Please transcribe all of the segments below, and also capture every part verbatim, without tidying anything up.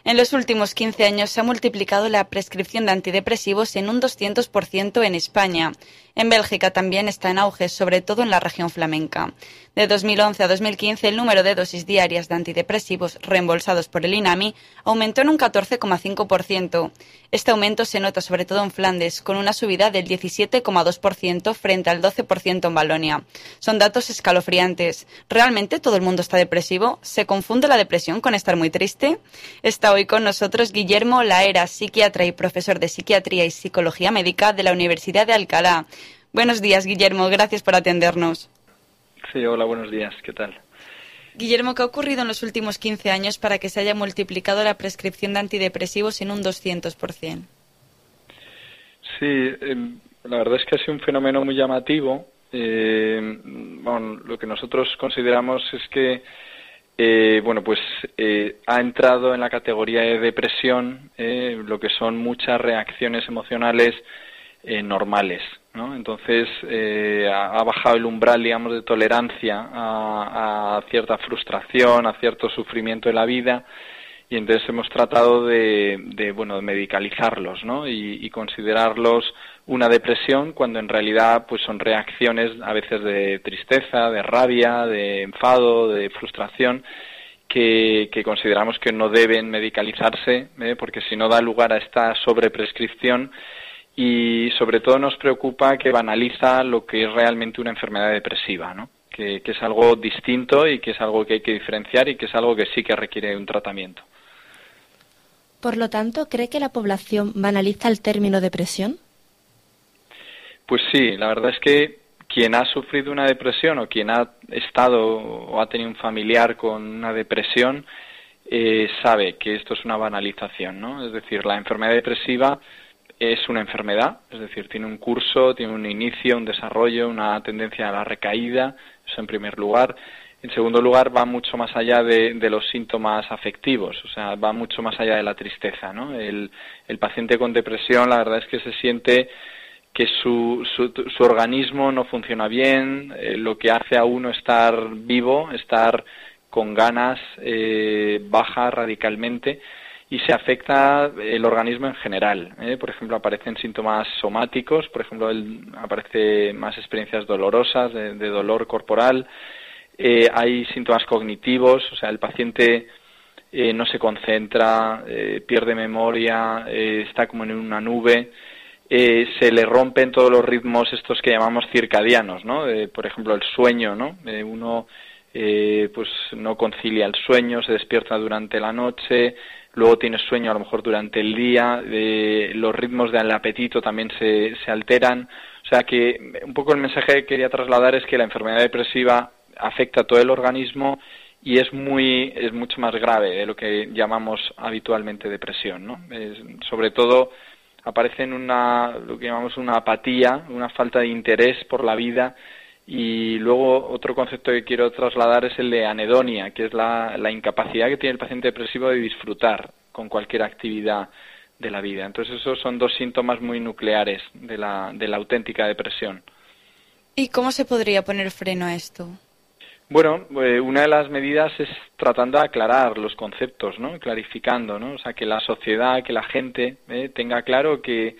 En los últimos quince años se ha multiplicado la prescripción de antidepresivos en un doscientos por ciento en España. En Bélgica también está en auge, sobre todo en la región flamenca. De dos mil once a dos mil quince, el número de dosis diarias de antidepresivos reembolsados por el INAMI aumentó en un catorce coma cinco por ciento. Este aumento se nota sobre todo en Flandes, con una subida del diecisiete coma dos por ciento frente al doce por ciento en Valonia. Son datos escalofriantes. ¿Realmente todo el mundo está depresivo? ¿Se confunde la depresión con estar muy triste? Está hoy con nosotros Guillermo Laera, psiquiatra y profesor de Psiquiatría y Psicología Médica de la Universidad de Alcalá. Buenos días, Guillermo. Gracias por atendernos. Sí, hola, buenos días. ¿Qué tal? Guillermo, ¿qué ha ocurrido en los últimos quince años para que se haya multiplicado la prescripción de antidepresivos en un doscientos por ciento? Sí, eh, la verdad es que ha sido un fenómeno muy llamativo. Eh, bueno, lo que nosotros consideramos es que eh, bueno, pues eh, ha entrado en la categoría de depresión eh, lo que son muchas reacciones emocionales eh, normales, ¿no? Entonces eh, ha, ha bajado el umbral, digamos, de tolerancia a, a cierta frustración, a cierto sufrimiento de la vida, y entonces hemos tratado de, de bueno, de medicalizarlos, ¿no? Y, y considerarlos una depresión cuando en realidad pues son reacciones a veces de tristeza, de rabia, de enfado, de frustración, que, que consideramos que no deben medicalizarse, ¿eh? Porque si no da lugar a esta sobreprescripción. Y sobre todo nos preocupa que banaliza lo que es realmente una enfermedad depresiva, ¿no? Que, que es algo distinto y que es algo que hay que diferenciar y que es algo que sí que requiere un tratamiento. Por lo tanto, ¿cree que la población banaliza el término depresión? Pues sí, la verdad es que quien ha sufrido una depresión o quien ha estado o ha tenido un familiar con una depresión eh, sabe que esto es una banalización, ¿no? Es decir, la enfermedad depresiva es una enfermedad, es decir, tiene un curso, tiene un inicio, un desarrollo, una tendencia a la recaída, eso en primer lugar. En segundo lugar, va mucho más allá de, de los síntomas afectivos, o sea, va mucho más allá de la tristeza, ¿no? El, el paciente con depresión, la verdad es que se siente que su, su, su organismo no funciona bien, eh, lo que hace a uno estar vivo, estar con ganas, eh, baja radicalmente, y se afecta el organismo en general, ¿eh? Por ejemplo, aparecen síntomas somáticos, por ejemplo, el, aparece más experiencias dolorosas, de, de dolor corporal, eh, hay síntomas cognitivos, o sea, el paciente eh, no se concentra, eh, pierde memoria, eh, está como en una nube, eh, se le rompen todos los ritmos estos que llamamos circadianos, ¿no? Eh, por ejemplo, el sueño, ¿no? Eh, uno eh, pues no concilia el sueño, se despierta durante la noche, luego tienes sueño a lo mejor durante el día, eh, los ritmos del apetito también se, se alteran. O sea que un poco el mensaje que quería trasladar es que la enfermedad depresiva afecta a todo el organismo y es muy es mucho más grave de lo que llamamos habitualmente depresión, ¿no? Es, sobre todo aparece en una, lo que llamamos una apatía, una falta de interés por la vida. Y luego otro concepto que quiero trasladar es el de anedonia, que es la, la incapacidad que tiene el paciente depresivo de disfrutar con cualquier actividad de la vida. Entonces esos son dos síntomas muy nucleares de la, de la auténtica depresión. ¿Y cómo se podría poner freno a esto? Bueno, eh, una de las medidas es tratando de aclarar los conceptos, ¿no? Clarificando, ¿no? O sea, que la sociedad, que la gente eh, tenga claro que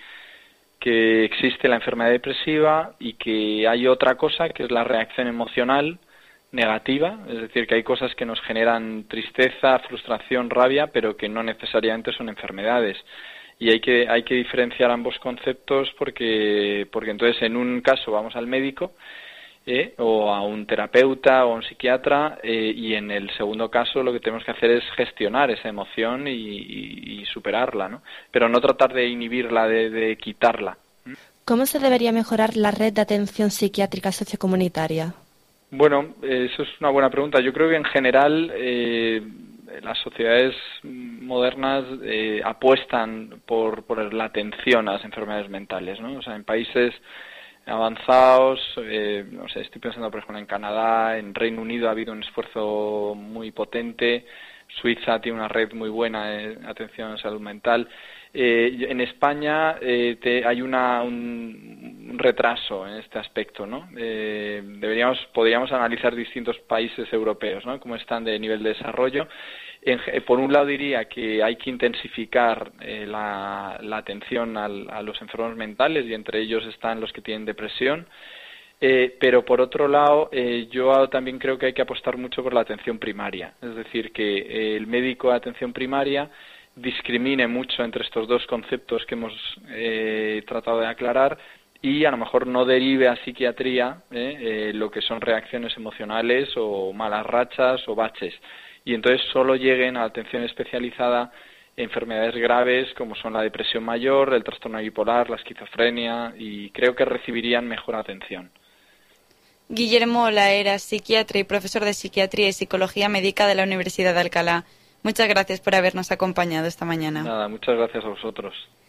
que existe la enfermedad depresiva y que hay otra cosa que es la reacción emocional negativa, es decir, que hay cosas que nos generan tristeza, frustración, rabia, pero que no necesariamente son enfermedades. Y hay que hay que diferenciar ambos conceptos porque porque entonces en un caso vamos al médico eh, o a un terapeuta o a un psiquiatra eh, y en el segundo caso lo que tenemos que hacer es gestionar esa emoción y, y, y superarla, ¿no? Pero no tratar de inhibirla, de, de quitarla. ¿Cómo se debería mejorar la red de atención psiquiátrica sociocomunitaria? Bueno, eh, eso es una buena pregunta. Yo creo que en general eh, las sociedades modernas eh, apuestan por, por la atención a las enfermedades mentales, ¿no? O sea, en países avanzados, eh, no sé, estoy pensando por ejemplo en Canadá, en Reino Unido ha habido un esfuerzo muy potente, Suiza tiene una red muy buena de atención a salud mental. Eh, en España eh, te, hay una, un, un retraso en este aspecto, ¿no? Eh, deberíamos, podríamos analizar distintos países europeos, ¿no? Cómo están de nivel de desarrollo En, por un lado diría que hay que intensificar eh, la, la atención al, a los enfermos mentales, y entre ellos están los que tienen depresión. Eh, pero por otro lado, eh, yo también creo que hay que apostar mucho por la atención primaria. Es decir, que eh, el médico de atención primaria discrimine mucho entre estos dos conceptos que hemos eh, tratado de aclarar, y a lo mejor no derive a psiquiatría eh, eh, lo que son reacciones emocionales o malas rachas o baches. Y entonces solo lleguen a atención especializada enfermedades graves como son la depresión mayor, el trastorno bipolar, la esquizofrenia, y creo que recibirían mejor atención. Guillermo Olaera, psiquiatra y profesor de Psiquiatría y Psicología Médica de la Universidad de Alcalá. Muchas gracias por habernos acompañado esta mañana. Nada, muchas gracias a vosotros.